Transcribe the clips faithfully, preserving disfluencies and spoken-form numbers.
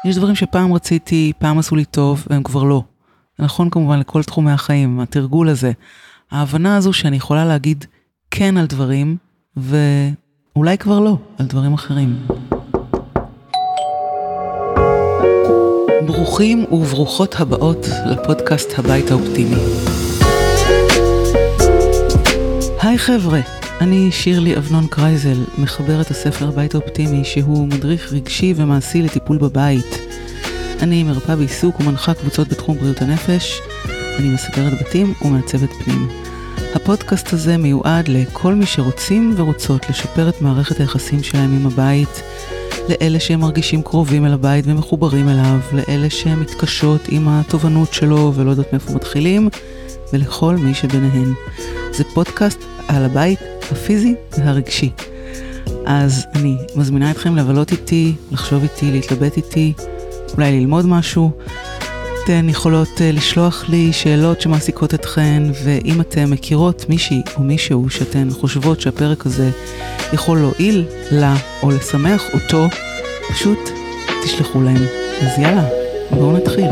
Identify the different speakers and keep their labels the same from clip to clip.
Speaker 1: יש דברים שפעם רציתי, פעם עשו לי טוב, והם כבר לא. זה נכון כמובן לכל תחומי החיים, התרגול הזה. ההבנה הזו שאני יכולה להגיד כן על דברים, ואולי כבר לא, על דברים אחרים. ברוכים וברוכות הבאות לפודקאסט הבית האופטימי. היי חבר'ה, אני שירלי אבנון קרייזל, מחברת הספר הבית האופטימי, שהוא מדריך רגשי ומעשי לטיפול בבית. אני מרפאה בעיסוק ומנחה קבוצות בתחום בריאות הנפש, אני מסדרת בתים ומעצבת פנים. הפודקאסט הזה מיועד לכל מי שרוצים ורוצות לשפר את מערכת היחסים שלהם עם הבית, לאלה שהם מרגישים קרובים אל הבית ומחוברים אליו, לאלה שהם מתקשות עם התובנות שלו ולא יודעות מאיפה מתחילים, ולכל מי שביניהן. זה פודקאסט על הבית הפיזי והרגשי. אז אני מזמינה אתכם לבלות איתי, לחשוב איתי, להתלבט איתי, אולי ללמוד משהו. אתן יכולות לשלוח לי שאלות שמעסיקות אתכן, ואם אתן מכירות מישהי או מישהו שאתן חושבות שהפרק הזה יכול להועיל לה או לשמח אותו, פשוט תשלחו להם. אז יאללה, בואו נתחיל.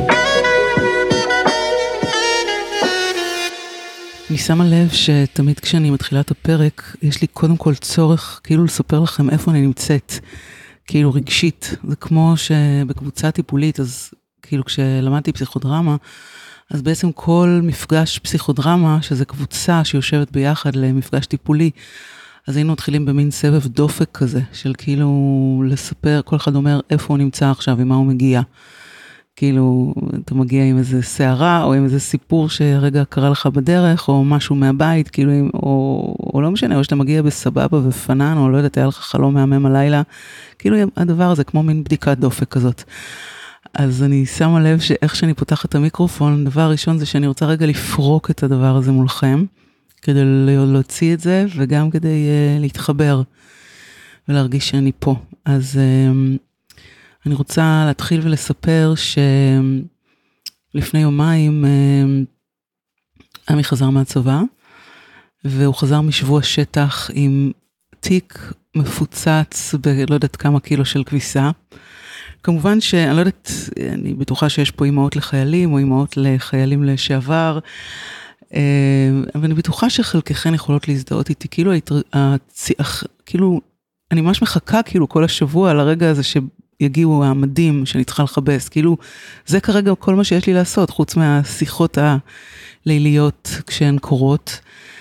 Speaker 1: אני שמה לב שתמיד כשאני מתחילה את הפרק, יש לי קודם כל צורך כאילו לספר לכם איפה אני נמצאת, כאילו רגשית. זה כמו שבקבוצה טיפולית, אז כאילו כשלמדתי פסיכודרמה, אז בעצם כל מפגש פסיכודרמה, שזה קבוצה שיושבת ביחד למפגש טיפולי, אז היינו מתחילים במין סבב דופק כזה, של כאילו לספר, כל אחד אומר איפה הוא נמצא עכשיו, עם מה הוא מגיע. כאילו, אתה מגיע עם איזה שערה, או עם איזה סיפור שרגע קרה לך בדרך, או משהו מהבית, כאילו, או, או לא משנה, או שאתה מגיע בסבבה ופנן, או לא יודעת, היה לך חלום מהמם הלילה, כאילו, הדבר הזה כמו מין בדיקת דופק כזאת. אז אני שמה לב שאיך שאני פותחת את המיקרופון, דבר ראשון זה שאני רוצה רגע לפרוק את הדבר הזה מולכם, כדי להוציא את זה, וגם כדי uh, להתחבר, ולהרגיש שאני פה. אז uh, אני רוצה להתחיל ולספר שלפני יומיים, uh, עמי חזר מהצבא, והוא חזר משבוע שטח עם תיק מפוצץ, בלא יודעת כמה קילו של כביסה, כמובן שאני לא יודעת, אני בטוחה שיש פה אימהות לחיילים, או אימהות לחיילים לשעבר, אבל אני בטוחה שחלקכן יכולות להזדהות איתי, כאילו, כאילו, אני ממש מחכה כאילו כל השבוע על הרגע הזה שיגיעו המדים שאני צריכה לחבס, כאילו, זה כרגע כל מה שיש לי לעשות, חוץ מהשיחות הליליות כשהן קורות.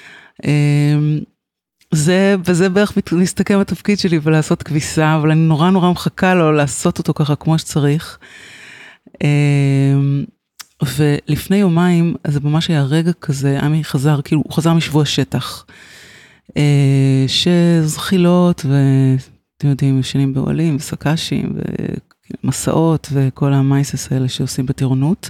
Speaker 1: זה, וזה בערך מסתכם התפקיד שלי ולעשות כביסה, אבל אני נורא נורא מחכה לו לעשות אותו ככה כמו שצריך. ולפני יומיים, אז זה ממש היה רגע כזה, עמי חזר, כאילו, הוא חזר משבוע שטח, שזחילות, ואתם יודעים, ישנים באוהלים, וסקשים, ומסעות, וכל המייסס האלה שעושים בטירונות.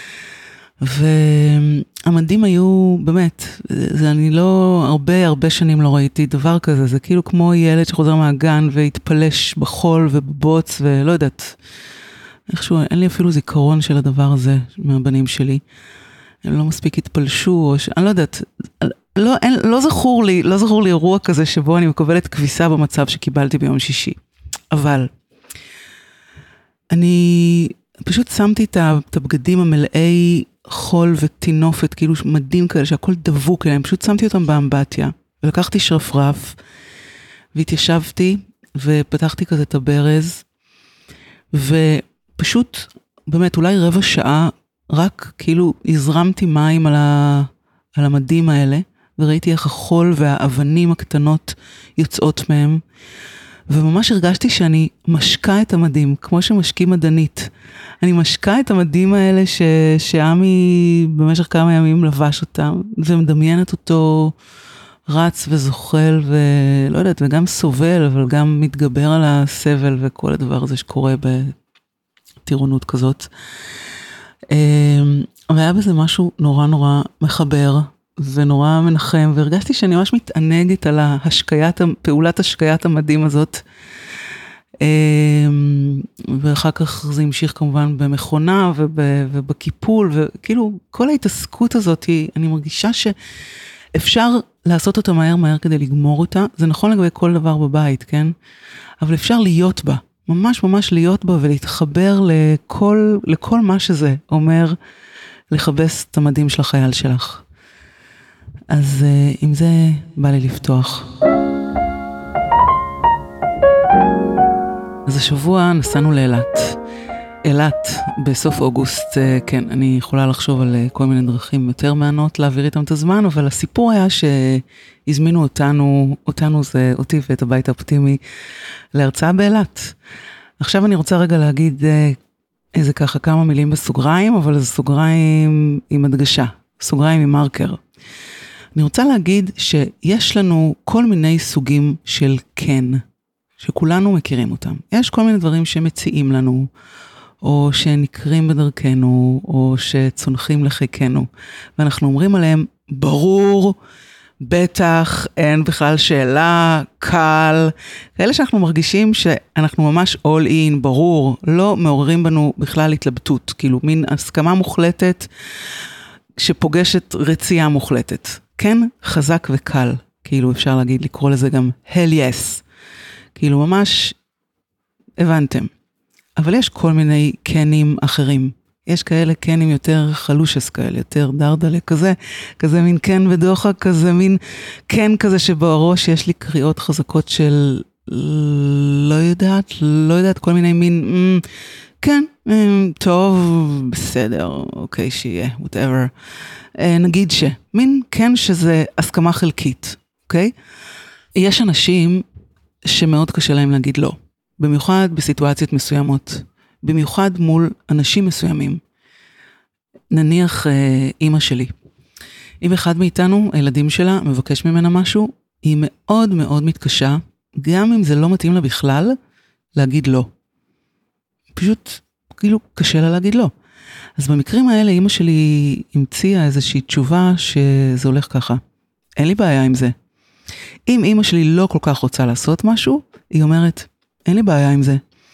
Speaker 1: והמדים היו, באמת, זה אני לא, הרבה הרבה שנים לא ראיתי דבר כזה, זה כאילו כמו ילד שחוזר מהגן והתפלש בחול ובבוץ ולא יודעת, איכשהו, אין לי אפילו זיכרון של הדבר הזה מהבנים שלי, הם לא מספיק התפלשו, או ש... אני לא יודעת, לא, אין, לא זכור לי, לא זכור לי אירוע כזה שבו אני מקבלת כביסה במצב שקיבלתי ביום שישי, אבל אני פשוט שמתי את הבגדים המלאי חול ותינופת, כאילו מדים כאלה, שהכל דבוק להם, פשוט שמתי אותם באמבטיה, ולקחתי שרפרף, והתיישבתי, ופתחתי כזה את הברז, ופשוט, באמת, אולי רבע שעה, רק כאילו הזרמתי מים על, ה, על המדים האלה, וראיתי איך החול והאבנים הקטנות יוצאות מהם, וממש הרגשתי שאני משקה את המדים, כמו שמשקים מדענית. אני משקה את המדים האלה ש... שעמי במשך כמה ימים לבש אותם, ומדמיינת אותו רץ וזוחל, ולא יודעת, וגם סובל, אבל גם מתגבר על הסבל, וכל הדבר הזה שקורה בטירונות כזאת. והיה בזה משהו נורא נורא מחבר, ונורא מנחם, והרגשתי שאני ממש מתענגת על ההשקיית, פעולת השקיית המדים הזאת, ואחר כך זה המשיך כמובן במכונה ובקיפול, וכאילו כל ההתעסקות הזאת, אני מרגישה שאפשר לעשות אותה מהר מהר כדי לגמור אותה, זה נכון לגבי כל דבר בבית, כן? אבל אפשר להיות בה, ממש ממש להיות בו ולהתחבר לכל, לכל מה שזה אומר, לחבש את המדים של החייל שלך. אז עם זה בא לי לפתוח. אז השבוע נסענו לאילת. אילת בסוף אוגוסט, כן, אני יכולה לחשוב על כל מיני דרכים יותר מענות להעביר איתם את הזמן, אבל הסיפור היה שהזמינו אותנו, אותנו זה אותי ואת הבית האופטימי, להרצאה באילת. עכשיו אני רוצה רגע להגיד איזה ככה כמה מילים בסוגריים, אבל זה סוגריים עם הדגשה, סוגריים עם מרקר. אני רוצה להגיד שיש לנו כל מיני סוגים של כן, שכולנו מכירים אותם. יש כל מיני דברים שמציעים לנו, או שנקרים בדרכנו, או שצונחים לחיקנו, ואנחנו אומרים עליהם, ברור, בטח, אין בכלל שאלה, קל, כאלה שאנחנו מרגישים שאנחנו ממש all in, ברור, לא מעוררים בנו בכלל התלבטות, כאילו מין הסכמה מוחלטת, שפוגשת רצייה מוחלטת. כן, חזק וקל, כאילו אפשר להגיד, לקרוא לזה גם hell yes, כאילו ממש הבנתם. אבל יש כל מיני קנים אחרים. יש כאלה קנים יותר חלושס כאלה, יותר דרדלה כזה, כזה מין קן ודוחק, כזה מין קן כזה שבראש יש לי קריאות חזקות של לא יודעת, לא יודעת, כל מיני מין, mm, כן, mm, טוב, בסדר, אוקיי, שיהיה, whatever. אה, נגיד ש, מין כן שזה הסכמה חלקית, אוקיי? יש אנשים שמאוד קשה להם להגיד לא. במיוחד בסיטואציות מסוימות, במיוחד מול אנשים מסוימים. נניח אה, אמא שלי. אם אחד מאיתנו, הילדים שלה, מבקש ממנה משהו, היא מאוד מאוד מתקשה, גם אם זה לא מתאים לה בכלל, להגיד לא. פשוט, כאילו, קשה לה להגיד לא. אז במקרים האלה, אמא שלי המציאה איזושהי תשובה שזה הולך ככה. אין לי בעיה עם זה. אם אמא שלי לא כל כך רוצה לעשות משהו, היא אומרת, אין לי בעיה עם זה.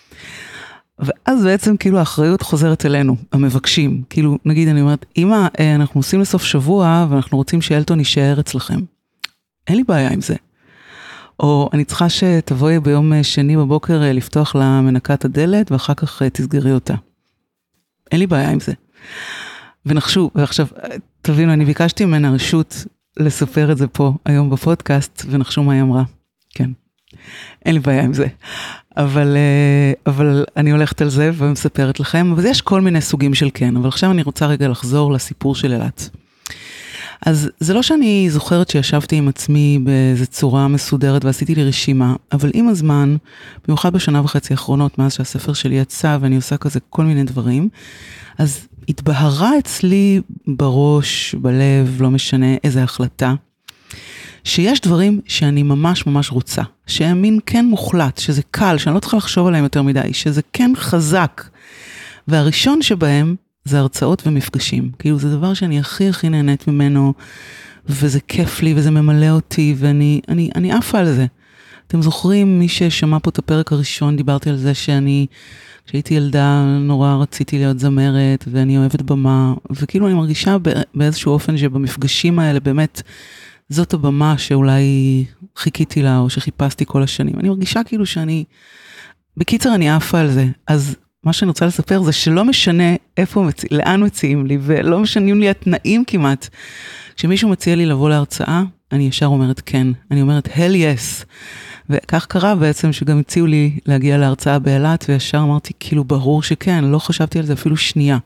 Speaker 1: ואז בעצם כאילו האחריות חוזרת אלינו, המבקשים. כאילו, נגיד, אני אומרת, אמא, אנחנו עושים לסוף שבוע, ואנחנו רוצים שאלטון יישאר אצלכם. אין לי בעיה עם זה. או אני צריכה שתבואי ביום שני בבוקר לפתוח לה מנקת הדלת, ואחר כך תסגרי אותה. אין לי בעיה עם זה. ונחשו, ועכשיו, תבינו, אני ביקשתי ממנה רשות לספר את זה פה היום בפודקאסט, ונחשו מה היא אמרה. כן. אין לי בעיה עם זה. אבל, אבל אני הולכת על זה ומספרת לכם, אבל יש כל מיני סוגים של כן, אבל עכשיו אני רוצה רגע לחזור לסיפור של אילת. אז זה לא שאני זוכרת שישבתי עם עצמי באיזו צורה מסודרת ועשיתי לי רשימה, אבל עם הזמן, במיוחד בשנה וחצי האחרונות, מאז שהספר שלי יצא ואני עושה כזה כל מיני דברים, אז התבהרה אצלי בראש, בלב, לא משנה איזה החלטה, שיש דברים שאני ממש ממש רוצה, שהם מין כן מוחלט, שזה קל, שאני לא צריכה לחשוב עליהם יותר מדי, שזה כן חזק. והראשון שבהם זה הרצאות ומפגשים. כאילו זה דבר שאני הכי הכי נהנית ממנו, וזה כיף לי וזה ממלא אותי, ואני אני, אני עפה על זה. אתם זוכרים, מי ששמע פה את הפרק הראשון, דיברתי על זה שאני, כשהייתי ילדה, נורא רציתי להיות זמרת, ואני אוהבת במה, וכאילו אני מרגישה באיזשהו אופן שבמפגשים האלה באמת, זאת הבמה שאולי חיכיתי לה, או שחיפשתי כל השנים. אני מרגישה כאילו שאני, בקיצר אני עפה על זה. אז מה שאני רוצה לספר זה שלא משנה איפה, מציא, לאן מציעים לי, ולא משנים לי התנאים כמעט. כשמישהו מציע לי לבוא להרצאה, אני ישר אומרת כן. אני אומרת hell yes. וכך קרה בעצם שגם הציעו לי להגיע להרצאה באילת, וישר אמרתי כאילו ברור שכן, לא חשבתי על זה אפילו שנייה.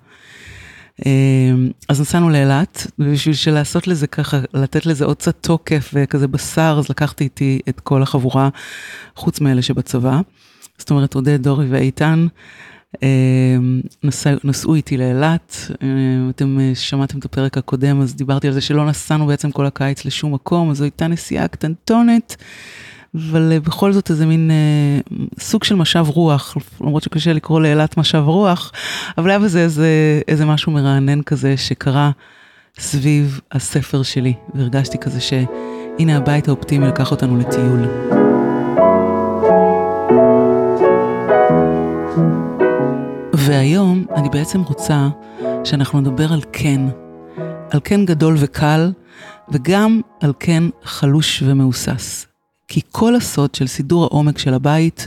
Speaker 1: אז נסענו לאילת, ובשביל שלעשות לזה ככה, לתת לזה עוד קצת תוקף וכזה בשר, אז לקחתי איתי את כל החבורה, חוץ מאלה שבצבא. זאת אומרת, עודד, דורי ואיתן, נסע, נסעו איתי לאילת. אתם שמעתם את הפרק הקודם, אז דיברתי על זה שלא נסענו בעצם כל הקיץ לשום מקום, אז זו הייתה נסיעה קטנטונת, אבל בכל זאת איזה מין אה, סוג של משב רוח, למרות שקשה לקרוא לאילת משב רוח, אבל היה בזה איזה, איזה משהו מרענן כזה שקרה סביב הספר שלי, והרגשתי כזה שהנה הבית האופטימי לקח אותנו לטיול. והיום אני בעצם רוצה שאנחנו נדבר על כן, על כן גדול וקל, וגם על כן חלוש ומאוסס. כי כל הסוד של סידור העומק של הבית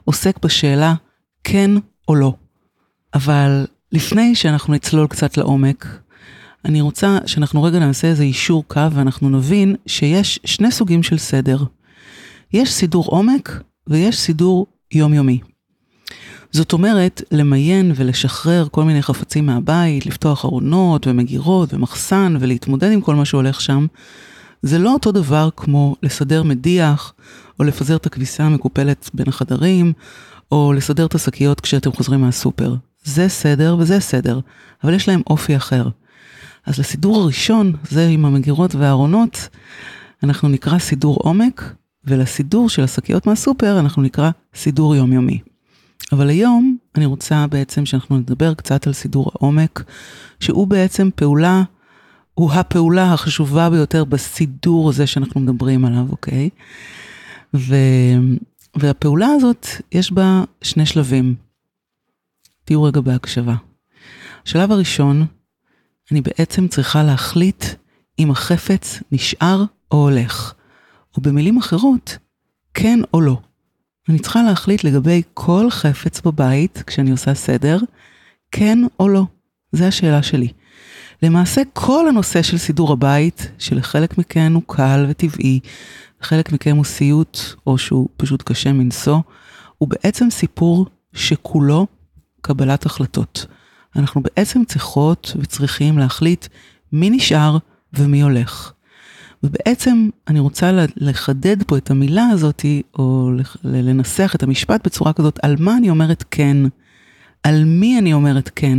Speaker 1: עוסק בשאלה כן או לא. אבל לפני שאנחנו נצלול קצת לעומק, אני רוצה שאנחנו רגע נעשה איזה אישור קו, ואנחנו נבין שיש שני סוגים של סדר. יש סידור עומק, ויש סידור יומיומי. זאת אומרת, למיין ולשחרר כל מיני חפצים מהבית, לפתוח ארונות ומגירות ומחסן, ולהתמודד עם כל מה שהולך שם, זה לא אותו דבר כמו לסדר מדיח, או לפזר את הכביסה המקופלת בין החדרים, או לסדר את השקיות כשאתם חוזרים מהסופר. זה סדר וזה סדר, אבל יש להם אופי אחר. אז לסידור הראשון, זה עם המגירות והארונות, אנחנו נקרא סידור עומק, ולסידור של השקיות מהסופר, אנחנו נקרא סידור יומיומי. אבל היום אני רוצה בעצם שאנחנו נדבר קצת על סידור העומק, שהוא בעצם פעולה, הוא הפעולה החשובה ביותר בסידור הזה שאנחנו מדברים עליו, אוקיי? ו... והפעולה הזאת יש בה שני שלבים. תהיו רגע בהקשבה. השלב הראשון, אני בעצם צריכה להחליט אם החפץ נשאר או הולך. או במילים אחרות, כן או לא. אני צריכה להחליט לגבי כל חפץ בבית, כשאני עושה סדר, כן או לא. זו השאלה שלי. למעשה, כל הנושא של סידור הבית, שלחלק מכן הוא קל וטבעי, חלק מכם הוא סיוט, או שהוא פשוט קשה מנסו, הוא בעצם סיפור שכולו קבלת החלטות. אנחנו בעצם צריכות וצריכים להחליט מי נשאר ומי הולך. ובעצם אני רוצה לחדד פה את המילה הזאת, או לנסח את המשפט בצורה כזאת, על מה אני אומרת כן, על מי אני אומרת כן.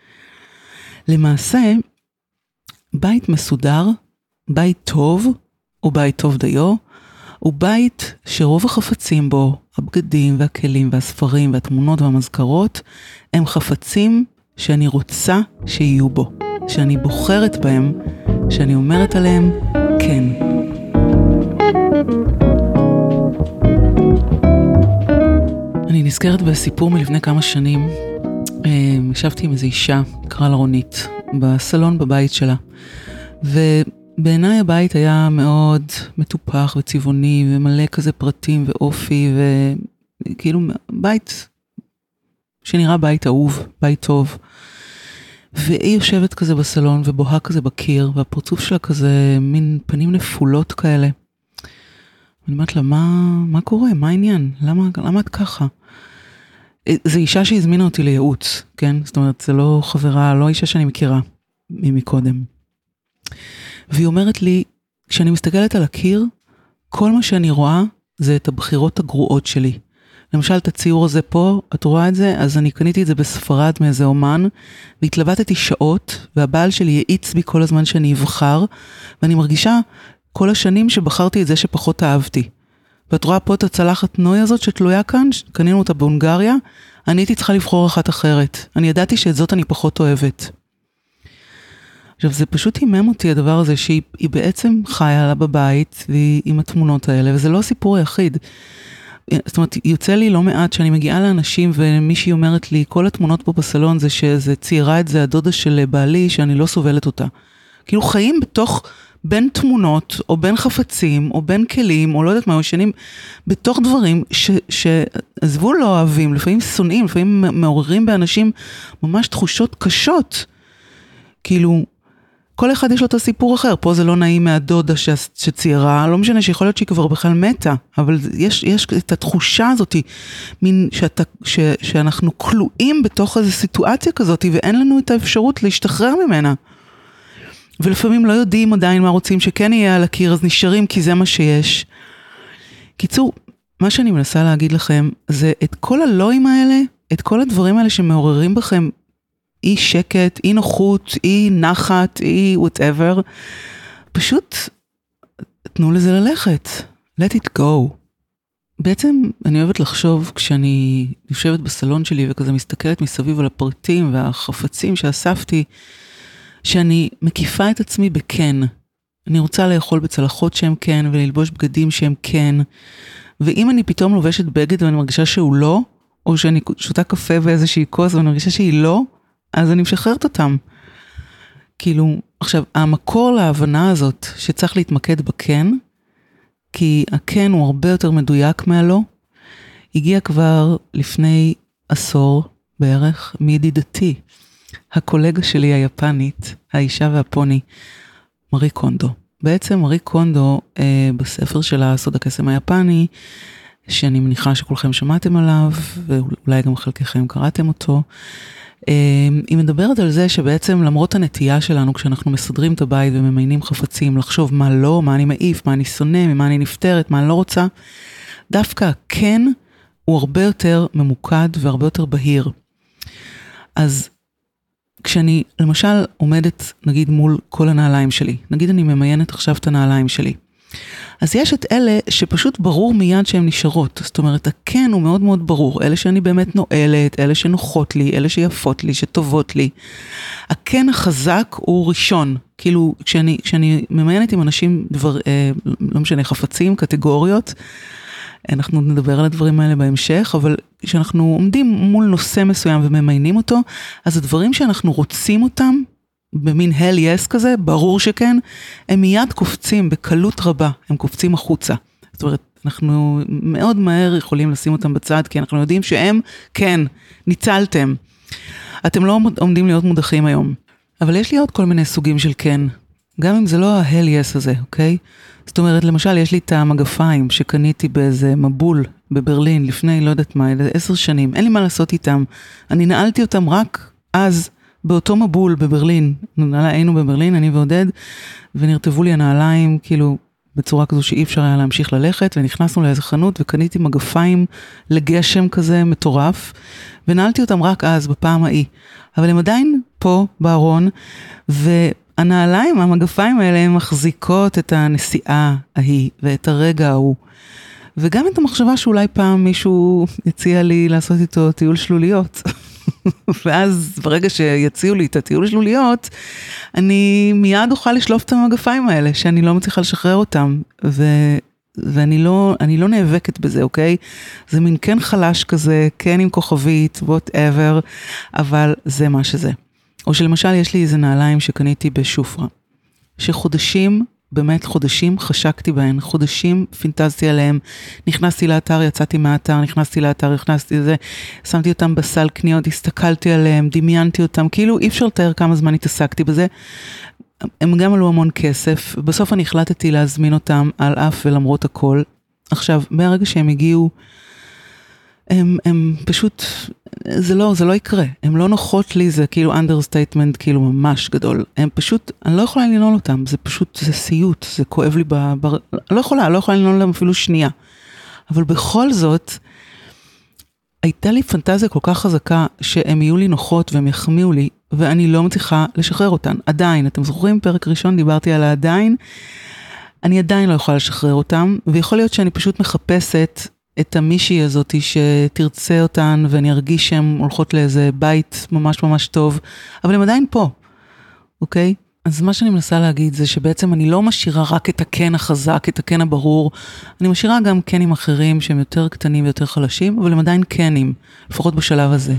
Speaker 1: למעשה, בית מסודר, בית טוב, או בית טוב דיו, הוא בית שרוב החפצים בו, הבגדים והכלים והספרים והתמונות והמזכרות, הם חפצים שאני רוצה שיהיו בו, שאני בוחרת בהם, שאני אומרת עליהם כן. אני נזכרת בסיפור מלפני כמה שנים, ישבתי עם איזו אישה, קרא לה רונית, בסלון בבית שלה, ובעיניי הבית היה מאוד מטופח וצבעוני, ומלא כזה פרטים ואופי, וכאילו בית שנראה בית אהוב, בית טוב. והיא יושבת כזה בסלון ובוהה כזה בקיר, והפרצוף שלה כזה מין פנים נפולות כאלה. אני אומרת לה, מה, מה קורה? מה העניין? למה, למה את ככה? זו אישה שהזמינה אותי לייעוץ, כן? זאת אומרת, זה לא חברה, לא אישה שאני מכירה מקודם. והיא אומרת לי, כשאני מסתכלת על הקיר, כל מה שאני רואה זה את הבחירות הגרועות שלי. למשל, את הציור הזה פה, את רואה את זה? אז אני קניתי את זה בספרד מאיזה אומן, והתלבטתי שעות, והבעל שלי יעיץ בי כל הזמן שאני אבחר, ואני מרגישה כל השנים שבחרתי את זה שפחות אהבתי. ואת רואה פה את הצלחת נוי הזאת שתלויה כאן, קנינו אותה בהונגריה, אני הייתי צריכה לבחור אחת אחרת. אני ידעתי שאת זאת אני פחות אוהבת. עכשיו, זה פשוט הימם אותי הדבר הזה, שהיא בעצם חיה לה בבית, והיא עם התמונות האלה, וזה לא הסיפור היחיד. זאת אומרת, יוצא לי לא מעט שאני מגיעה לאנשים, ומישהי אומרת לי, כל התמונות פה בסלון זה שזה ציירה את זה הדודה של בעלי, שאני לא סובלת אותה. כאילו חיים בתוך, בין תמונות, או בין חפצים, או בין כלים, או לא יודעת מה, ישנים, בתוך דברים ש, שעזבו לא אוהבים, לפעמים שונאים, לפעמים מעוררים באנשים ממש תחושות קשות. כאילו, כל אחד יש לו את הסיפור אחר, פה זה לא נעים מהדודה ש, שציירה, לא משנה שיכול להיות שהיא כבר בכלל מתה, אבל יש, יש את התחושה הזאת, מין שאתה, ש, שאנחנו כלואים בתוך איזו סיטואציה כזאת, ואין לנו את האפשרות להשתחרר ממנה. ולפעמים לא יודעים עדיין מה רוצים שכן יהיה על הקיר, אז נשארים כי זה מה שיש. קיצור, מה שאני מנסה להגיד לכם, זה את כל הלואים האלה, את כל הדברים האלה שמעוררים בכם, אי שקט, אי נוחות, אי נחת, אי whatever, פשוט תנו לזה ללכת. Let it go. בעצם אני אוהבת לחשוב כשאני יושבת בסלון שלי וכזה מסתכלת מסביב על הפרטים והחפצים שאספתי, שאני מקיפה את עצמי בכן. אני רוצה לאכול בצלחות שהם כן, וללבוש בגדים שהם כן. ואם אני פתאום לובשת בגד ואני מרגישה שהוא לא, או שאני שותה קפה באיזושהי כוס ואני מרגישה שהיא לא, אז אני משחררת אותם. כאילו, עכשיו, המקור להבנה הזאת שצריך להתמקד בכן, כי הכן הוא הרבה יותר מדויק מהלא, הגיע כבר לפני עשור בערך מידידתי, הקולגה שלי היפנית, האישה והפוני, מארי קונדו. בעצם מארי קונדו אה, בספר שלה, סוד הקסם היפני, שאני מניחה שכולכם שמעתם עליו, ואולי גם חלקכם קראתם אותו, אה, היא מדברת על זה שבעצם למרות הנטייה שלנו, כשאנחנו מסדרים את הבית וממיינים חפצים, לחשוב מה לא, מה אני מעיף, מה אני שונא, ממה אני נפטרת, מה אני לא רוצה, דווקא כן הוא הרבה יותר ממוקד והרבה יותר בהיר. אז כשאני למשל עומדת נגיד מול כל הנעליים שלי, נגיד אני ממיינת עכשיו את הנעליים שלי, אז יש את אלה שפשוט ברור מיד שהן נשארות, זאת אומרת, הכן הוא מאוד מאוד ברור, אלה שאני באמת נועלת, אלה שנוחות לי, אלה שיפות לי, שטובות לי. הכן החזק הוא ראשון, כאילו כשאני, כשאני ממיינת עם אנשים דבר, אה, לא משנה, חפצים, קטגוריות, אנחנו נדבר על הדברים האלה בהמשך, אבל כשאנחנו עומדים מול נושא מסוים וממיינים אותו, אז הדברים שאנחנו רוצים אותם, במין hell yes כזה, ברור שכן, הם מיד קופצים בקלות רבה, הם קופצים החוצה. זאת אומרת, אנחנו מאוד מהר יכולים לשים אותם בצד, כי אנחנו יודעים שהם, כן, ניצלתם. אתם לא עומדים להיות מודחים היום. אבל יש לי עוד כל מיני סוגים של כן, גם אם זה לא ה-hell yes הזה, אוקיי? זאת אומרת, למשל, יש לי את המגפיים שקניתי באיזה מבול בברלין, לפני, לא יודעת מה, עשר שנים, אין לי מה לעשות איתם. אני נעלתי אותם רק אז, באותו מבול בברלין, היינו בברלין, אני ועודד, ונרטבו לי הנעליים, כאילו, בצורה כזו שאי אפשר היה להמשיך ללכת, ונכנסנו לאיזה חנות, וקניתי מגפיים לגשם כזה מטורף, ונעלתי אותם רק אז, בפעם ההיא. אבל הם עדיין פה, בארון, והנעליים, המגפיים האלה, הן מחזיקות את הנסיעה ההיא, ואת הרגע ההוא. וגם את המחשבה שאולי פעם מישהו יציע לי לעשות איתו טיול שלוליות. ואז ברגע שיציעו לי את הטיול שלוליות, אני מיד אוכל לשלוף את המגפיים האלה, שאני לא מצליחה לשחרר אותם, ו... ואני לא, אני לא נאבקת בזה, אוקיי? זה מין כן חלש כזה, כן עם כוכבית, whatever, אבל זה מה שזה. או שלמשל יש לי איזה נעליים שקניתי בשופרה, שחודשים, באמת חודשים חשקתי בהן, חודשים פינטזתי עליהם, נכנסתי לאתר, יצאתי מהאתר, נכנסתי לאתר, נכנסתי לזה, שמתי אותם בסל קניות, הסתכלתי עליהם, דמיינתי אותם, כאילו אי אפשר לתאר כמה זמן התעסקתי בזה, הם גם עלו המון כסף, בסוף אני החלטתי להזמין אותם על אף ולמרות הכל. עכשיו, מהרגע שהם הגיעו, הם, הם פשוט, זה לא, זה לא יקרה, הם לא נוחות לי, זה כאילו understatement, כאילו ממש גדול, הם פשוט, אני לא יכולה לנעול אותם, זה פשוט, זה סיוט, זה כואב לי, ב, ב, לא יכולה, לא יכולה לנעול אותם אפילו שנייה, אבל בכל זאת, הייתה לי פנטזיה כל כך חזקה, שהם יהיו לי נוחות והם יחמיאו לי, ואני לא מצליחה לשחרר אותן, עדיין, אתם זוכרים, פרק ראשון דיברתי על העדיין, אני עדיין לא יכולה לשחרר אותם, ויכול להיות שאני פשוט מחפשת, את המישהי הזאת שתרצה אותן, ואני ארגיש שהן הולכות לאיזה בית ממש ממש טוב, אבל הן עדיין פה, אוקיי? אז מה שאני מנסה להגיד זה שבעצם אני לא משאירה רק את הקן החזק, את הקן הברור, אני משאירה גם קנים אחרים שהם יותר קטנים ויותר חלשים, אבל הם עדיין קנים, לפחות בשלב הזה.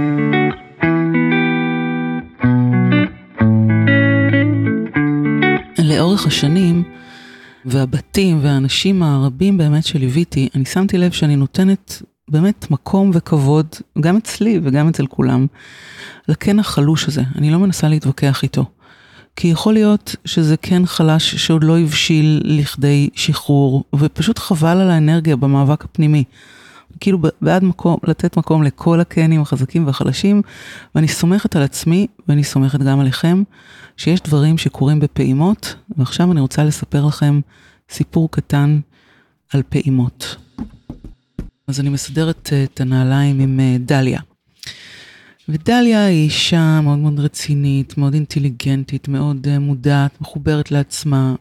Speaker 1: לאורך השנים, והבתים והאנשים הרבים באמת שליוויתי, אני שמתי לב שאני נותנת באמת מקום וכבוד, גם אצלי וגם אצל כולם, לקן החלוש הזה. אני לא מנסה להתווכח איתו. כי יכול להיות שזה כן חלש שעוד לא הבשיל לכדי שחרור, ופשוט חבל על האנרגיה במאבק הפנימי. כאילו בעד מקום, לתת מקום לכל הקנים החזקים והחלשים, ואני סומכת על עצמי, ואני סומכת גם עליכם, שיש דברים שקורים בפעימות, ועכשיו אני רוצה לספר לכם סיפור קטן על פעימות. אז אני מסדרת את הנעליים עם דליה. ודליה היא אישה מאוד מאוד רצינית, מאוד אינטליגנטית, מאוד מודעת, מחוברת לעצמה,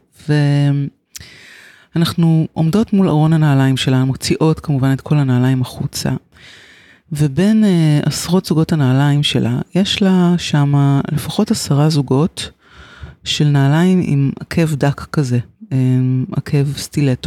Speaker 1: ואנחנו עומדות מול ארון הנעליים שלה, מוציאות כמובן את כל הנעליים החוצה, ובין uh, עשרות זוגות הנעליים שלה, יש לה שם לפחות עשרה זוגות של נעליים עם עקב דק כזה, עקב סטילטו.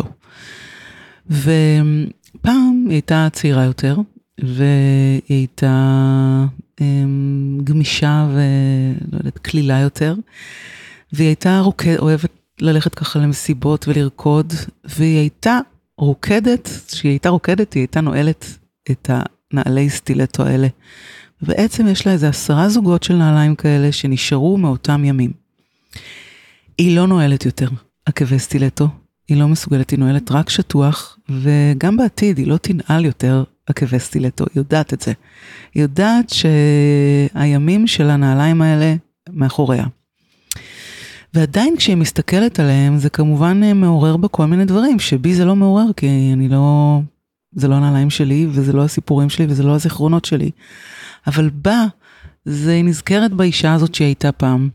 Speaker 1: ופעם היא הייתה צעירה יותר, והיא הייתה um, גמישה ולא יודעת, כלילה יותר, והיא הייתה רוקד, אוהבת ללכת ככה למסיבות ולרקוד, והיא הייתה רוקדת, כשהיא הייתה רוקדת, היא הייתה נועלת את הנעלי סטילטו האלה. ובעצם יש לה איזה עשרה זוגות של נעליים כאלה שנשארו מאותם ימים. היא לא נועלת יותר עקבי סטילטו, היא לא מסוגלת, היא נועלת רק שטוח, וגם בעתיד היא לא תנעל יותר עקבי סטילטו, היא יודעת את זה. היא יודעת שהימים של הנעליים האלה מאחוריה. ועדיין כשהיא מסתכלת עליהם, זה כמובן מעורר בה כל מיני דברים, שבי זה לא מעורר, כי אני לא, זה לא הנעליים שלי, וזה לא הסיפורים שלי, וזה לא הזיכרונות שלי. אבל בה, זה היא נזכרת באישה הזאת שהיא הייתה פעם.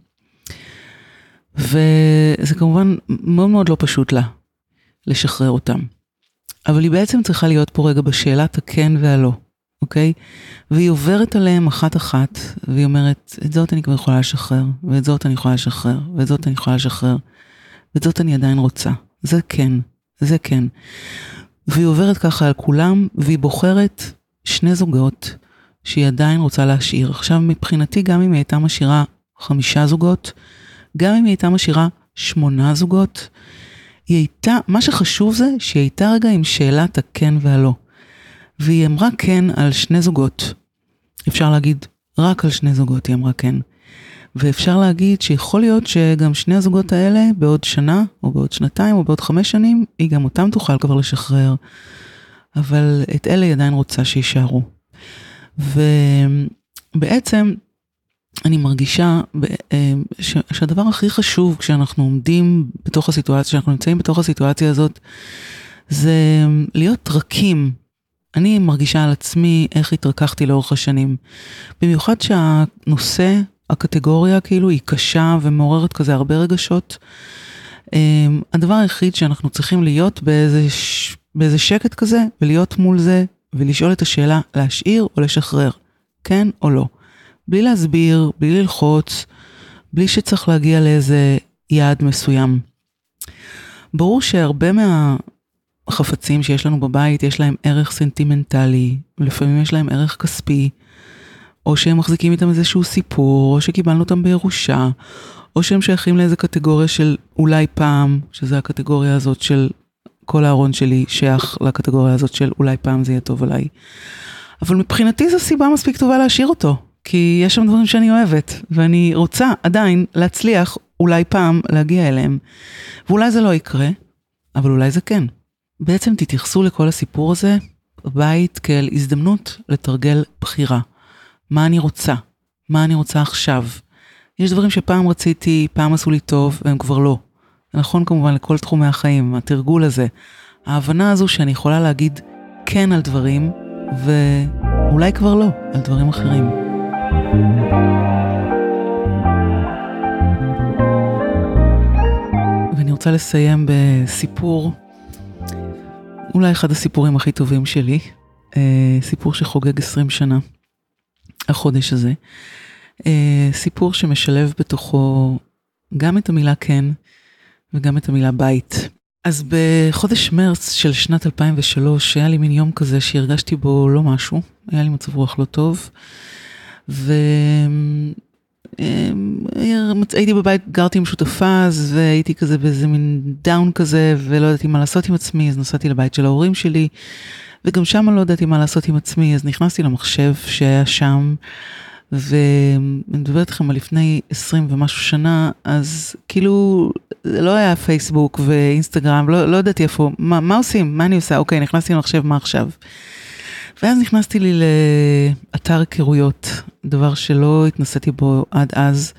Speaker 1: וזה כמובן מאוד מאוד לא פשוט לה, לשחרר אותם. אבל היא בעצם צריכה להיות פה רגע בשאלת הכן והלא, אוקיי? והיא עוברת עליהם אחת אחת, והיא אומרת, את זאת אני כבר יכולה לשחרר, ואת זאת אני יכולה לשחרר, ואת זאת אני יכולה לשחרר, ואת זאת אני עדיין רוצה. זה כן, זה כן. והיא עוברת ככה על כולם, והיא בוחרת שני זוגות, שהיא עדיין רוצה להשאיר. עכשיו מבחינתי, גם אם היא הייתה משאירה חמישה זוגות, גם אם היא הייתה משאירה שמונה זוגות, היא הייתה, מה שחשוב זה שהיא הייתה רגע עם שאלת הכן והלא. והיא אמרה כן על שני זוגות. אפשר להגיד רק על שני זוגות היא אמרה כן. ואפשר להגיד שיכול להיות שגם שני הזוגות האלה בעוד שנה, או בעוד שנתיים, או בעוד חמש שנים, היא גם אותם תוכל כבר לשחרר. אבל את אלה היא עדיין רוצה שישארו. ובעצם אני מרגישה שהדבר הכי חשוב כשאנחנו עומדים בתוך הסיטואציה, כשאנחנו נמצאים בתוך הסיטואציה הזאת, זה להיות רכים. אני מרגישה על עצמי איך התרככתי לאורך השנים. במיוחד שהנושא, הקטגוריה כאילו היא קשה ומעוררת כזה הרבה רגשות. הדבר היחיד שאנחנו צריכים להיות באיזה, באיזה שקט כזה, ולהיות מול זה, ולשאול את השאלה להשאיר או לשחרר, כן או לא. בלי להסביר, בלי ללחוץ, בלי שצריך להגיע לאיזה יעד מסוים. ברור שהרבה מהחפצים שיש לנו בבית, יש להם ערך סנטימנטלי, לפעמים יש להם ערך כספי, או שהם מחזיקים איתם איזשהו סיפור, או שקיבלנו אותם בירושה, או שהם שייכים לאיזו קטגוריה של אולי פעם, שזה הקטגוריה הזאת של כל הארון שלי, שייך לקטגוריה הזאת של אולי פעם זה יהיה טוב עליי. אבל מבחינתי זו סיבה מספיק טובה להשאיר אותו. כי יש שם דברים שאני אוהבת, ואני רוצה עדיין להצליח אולי פעם להגיע אליהם. ואולי זה לא יקרה, אבל אולי זה כן. בעצם תתייחסו לכל הסיפור הזה, בבית כאל הזדמנות לתרגל בחירה. מה אני רוצה? מה אני רוצה עכשיו? יש דברים שפעם רציתי, פעם עשו לי טוב, והם כבר לא. זה נכון כמובן לכל תחומי החיים, התרגול הזה. ההבנה הזו שאני יכולה להגיד כן על דברים, ואולי כבר לא, על דברים אחרים. ואני רוצה לסיים בסיפור, אולי אחד הסיפורים הכי טובים שלי, סיפור שחוגג עשרים שנה, החודש הזה. סיפור שמשלב בתוכו גם את המילה כן וגם את המילה בית. אז בחודש מרץ של שנת אלפיים ושלוש היה לי מין יום כזה שהרגשתי בו לא משהו, היה לי מצב רוח לא טוב, והייתי בבית, גרתי עם שותפה, אז והייתי כזה באיזה מין דאון כזה, ולא ידעתי מה לעשות עם עצמי, אז נסעתי לבית של ההורים שלי, וגם שם לא ידעתי מה לעשות עם עצמי, אז נכנסתי למחשב שהיה שם, ואני מדברת לכם על לפני עשרים ומשהו שנה, אז כאילו לא היה פייסבוק ואינסטגרם, לא, לא ידעתי איפה, מה, מה עושים? מה אני עושה? אוקיי, נכנסתי למחשב, מה עכשיו? ואז נכנסתי לי לאתר היכרויות, דבר שלא התנסיתי בו עד אז,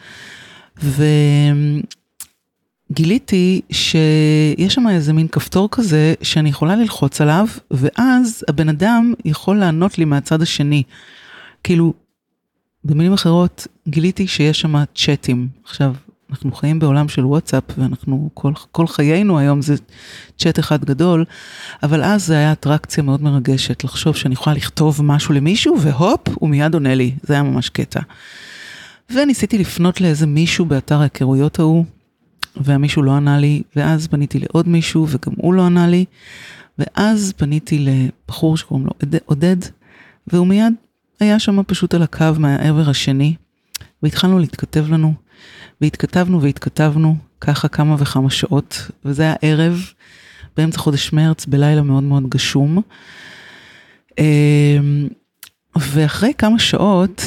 Speaker 1: וגיליתי שיש שם איזה מין כפתור כזה, שאני יכולה ללחוץ עליו, ואז הבן אדם יכול לענות לי מהצד השני. כאילו, במילים אחרות, גיליתי שיש שם צ'אטים. עכשיו, אנחנו חיים בעולם של וואטסאפ, ואנחנו, כל, כל חיינו היום זה צ'אט אחד גדול, אבל אז זה היה אטרקציה מאוד מרגשת, לחשוב שאני יכולה לכתוב משהו למישהו, והופ, הוא מיד עונה לי. זה היה ממש קטע. וניסיתי לפנות לאיזה מישהו באתר ההיכרויות ההוא, והמישהו לא ענה לי, ואז פניתי לעוד מישהו, וגם הוא לא ענה לי, ואז פניתי לבחור שקוראים לו עודד, והוא מיד היה שם פשוט על הקו מהעבר השני, והתחלנו להתכתב לנו, והתכתבנו והתכתבנו ככה כמה וכמה שעות, וזה היה ערב, באמצע חודש מרץ, בלילה מאוד מאוד גשום. ואחרי כמה שעות,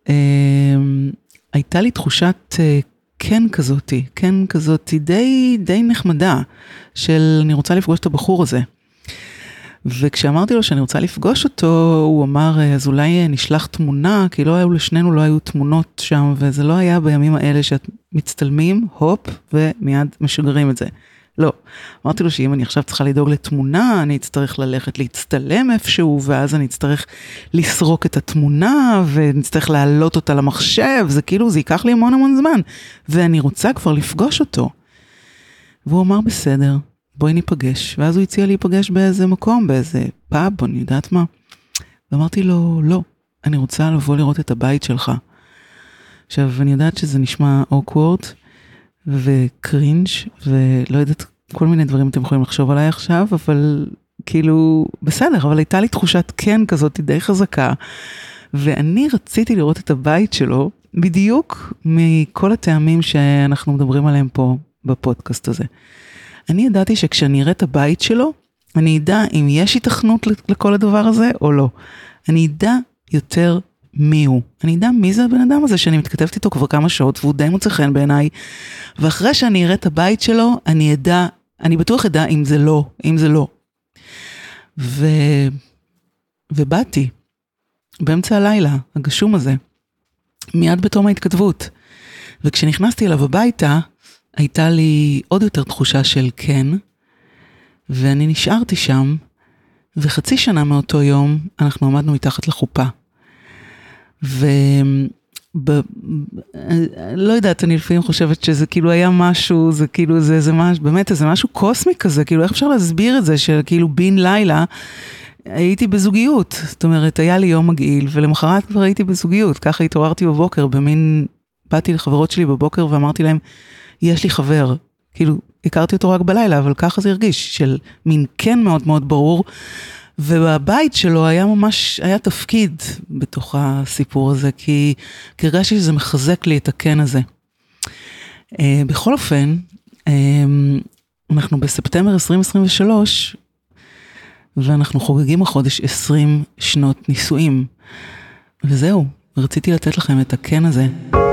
Speaker 1: הייתה לי תחושת כן כזאתי, כן כזאתי די, די נחמדה, של אני רוצה לפגוש את הבחור הזה. וכשאמרתי לו שאני רוצה לפגוש אותו, הוא אמר, אז אולי נשלח תמונה, כי לא היו לשנינו, לא היו תמונות שם, וזה לא היה בימים האלה שאת מצטלמים, הופ, ומיד משגרים את זה. לא. אמרתי לו שאם אני עכשיו צריכה לדאוג לתמונה, אני אצטרך ללכת להצטלם איפשהו, ואז אני אצטרך לסרוק את התמונה, ונצטרך להעלות אותה למחשב, זה כאילו, זה ייקח לי המון המון זמן, ואני רוצה כבר לפגוש אותו. והוא אמר, בסדר, בואי ניפגש, ואז הוא הציע להיפגש באיזה מקום, באיזה פאב, או אני יודעת מה. ואמרתי לו, לא, אני רוצה לבוא לראות את הבית שלך. עכשיו, אני יודעת שזה נשמע awkward, וקרינג' ולא יודעת, כל מיני דברים אתם יכולים לחשוב עליי עכשיו, אבל כאילו, בסדר, אבל הייתה לי תחושת כן כזאת די חזקה, ואני רציתי לראות את הבית שלו, בדיוק מכל הטעמים שאנחנו מדברים עליהם פה בפודקאסט הזה. אני ידעתי שכשאני אראה את הבית שלו, אני אדע אם יש היתכנות לכל הדבר הזה או לא. אני אדע יותר מי הוא. אני אדע מי זה הבן אדם הזה שאני מתכתבת איתו כבר כמה שעות, והוא די מוצא חן בעיניי. ואחרי שאני אראה את הבית שלו, אני אדע, אני בטוח אדע אם זה לא, אם זה לא. ו... ובאתי, באמצע הלילה, הגשום הזה, מיד בתום ההתכתבות. וכשנכנסתי אליו הביתה, הייתה לי עוד יותר תחושה של כן, ואני נשארתי שם, וחצי שנה מאותו יום, אנחנו עמדנו מתחת לחופה. ו... ב... לא יודעת, אני לפעמים חושבת שזה כאילו היה משהו, זה כאילו זה, זה משהו, באמת, זה משהו קוסמי כזה, כאילו איך אפשר להסביר את זה, שכאילו בין לילה, הייתי בזוגיות, זאת אומרת, היה לי יום מגעיל, ולמחרת כבר הייתי בזוגיות, ככה התעוררתי בבוקר, במין, באתי לחברות שלי בבוקר, ואמרתי להם, יש לי חבר, כאילו, הכרתי אותו רק בלילה, אבל ככה זה הרגיש, של מין כן מאוד מאוד ברור, ובבית שלו היה ממש, היה תפקיד בתוך הסיפור הזה, כי הרגשתי שזה מחזק לי את הכן הזה. Uh, בכל אופן, uh, אנחנו בספטמבר עשרים עשרים ושלוש, ואנחנו חוגגים החודש עשרים שנות נישואים. וזהו, רציתי לתת לכם את הכן הזה.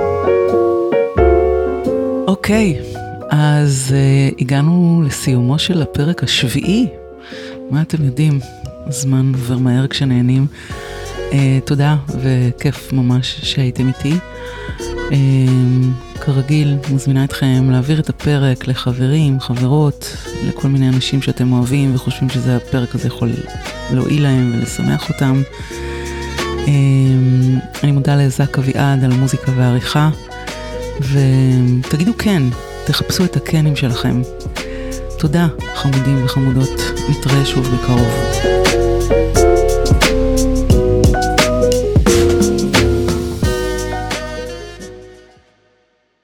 Speaker 1: אוקיי, אז uh, הגענו לסיומו של הפרק השביעי. מה אתם יודעים? הזמן עובר מהר כשנהנים. Uh, תודה וכיף ממש שהייתם איתי. Uh, כרגיל, מזמינה אתכם להעביר את הפרק לחברים, חברות, לכל מיני אנשים שאתם אוהבים וחושבים שזה הפרק הזה יכול להועיל להם ולשמח אותם. Uh, אני מודה לזק אביעד על מוזיקה ועריכה, ותגידו כן, תחפשו את הכנים שלכם. תודה, חמודים וחמודות, נתראה שוב בקרוב.